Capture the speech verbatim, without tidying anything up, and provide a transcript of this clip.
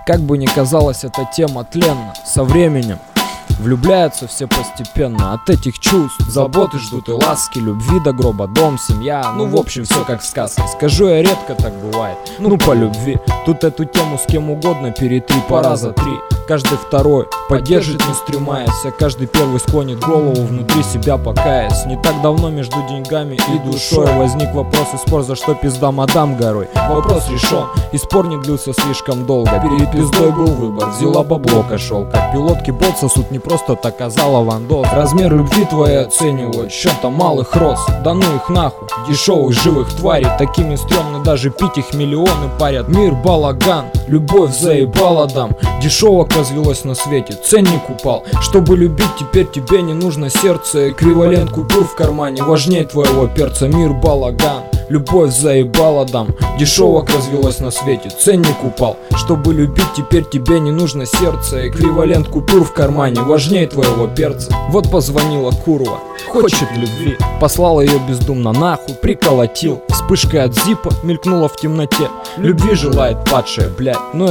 Как бы ни казалась эта тема тленна, со временем влюбляются все постепенно. От этих чувств заботы ждут и ласки, любви до гроба, дом, семья. Ну в общем все как в сказке. Скажу я, редко так бывает, ну по любви. Тут эту тему с кем угодно перетри по раза три. Каждый второй поддержит, не стремаясь, а каждый первый склонит голову внутри себя, покаясь. Не так давно между деньгами и душой возник вопрос и спор, за что пизда мадам горой. Вопрос решен, и спор не длился слишком долго. Перед пиздой был выбор, взяла бабло кошел. Как пилотки болт сосут, не просто так казала вандол. Размер любви твоей оценивают счетом малых роз. Да ну их нахуй, дешевых живых тварей. Такими стрёмно даже пить их миллионы парят. Мир балаган, любовь заебала дам. Дешевок развелось на свете, ценник упал. Чтобы любить, теперь тебе не нужно сердце. Эквивалент купюр в кармане важнее твоего перца. Мир балаган, любовь заебала дам. Дешевок развелось на свете, ценник упал. Чтобы любить, теперь тебе не нужно сердце. Эквивалент купюр в кармане важнее твоего перца. Вот позвонила курва, хочет любви. Послал ее бездумно нахуй, приколотил. Вспышкой от зипа мелькнула в темноте. Любви желает падшая, блядь, но